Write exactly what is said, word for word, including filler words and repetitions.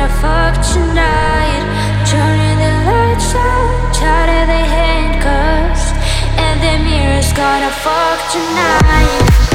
gonna fuck tonight. Turning the lights out, tied of the handcuffs, and the mirror's gonna fuck tonight.